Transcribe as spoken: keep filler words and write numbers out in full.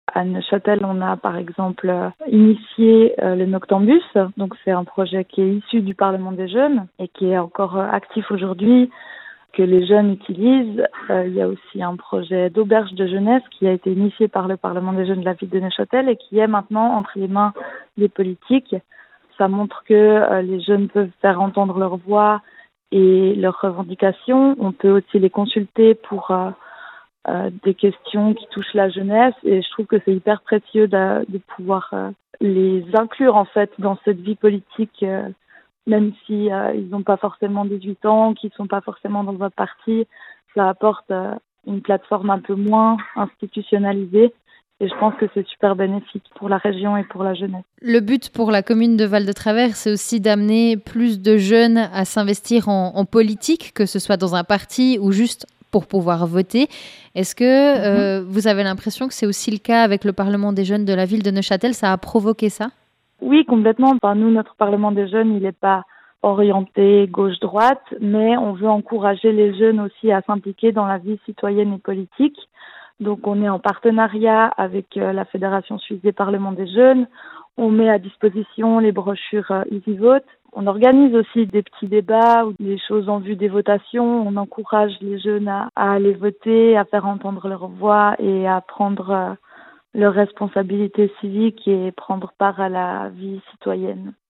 À Neuchâtel, on a par exemple euh, initié euh, le Noctambus. Donc c'est un projet qui est issu du Parlement des jeunes et qui est encore euh, actif aujourd'hui, que les jeunes utilisent. Euh, il y a aussi un projet d'auberge de jeunesse qui a été initié par le Parlement des jeunes de la ville de Neuchâtel et qui est maintenant entre les mains des politiques. Ça montre que euh, les jeunes peuvent faire entendre leur voix et leurs revendications. On peut aussi les consulter pour euh, euh, des questions qui touchent la jeunesse et je trouve que c'est hyper précieux de, de pouvoir euh, les inclure en fait dans cette vie politique, euh, même si euh, ils n'ont pas forcément dix-huit ans, qu'ils ne sont pas forcément dans votre parti. Ça apporte euh, une plateforme un peu moins institutionnalisée. Et je pense que c'est super bénéfique pour la région et pour la jeunesse. Le but pour la commune de Val-de-Travers, c'est aussi d'amener plus de jeunes à s'investir en, en politique, que ce soit dans un parti ou juste pour pouvoir voter. Est-ce que euh, vous avez l'impression que c'est aussi le cas avec le Parlement des jeunes de la ville de Neuchâtel? Ça a provoqué ça? Oui, complètement. Enfin, nous, notre Parlement des jeunes, il n'est pas orienté gauche-droite, mais on veut encourager les jeunes aussi à s'impliquer dans la vie citoyenne et politique. Donc on est en partenariat avec euh, la Fédération suisse des parlements des jeunes. On met à disposition les brochures euh, Easy Vote. On organise aussi des petits débats ou des choses en vue des votations. On encourage les jeunes à, à aller voter, à faire entendre leur voix et à prendre euh, leurs responsabilités civiques et prendre part à la vie citoyenne.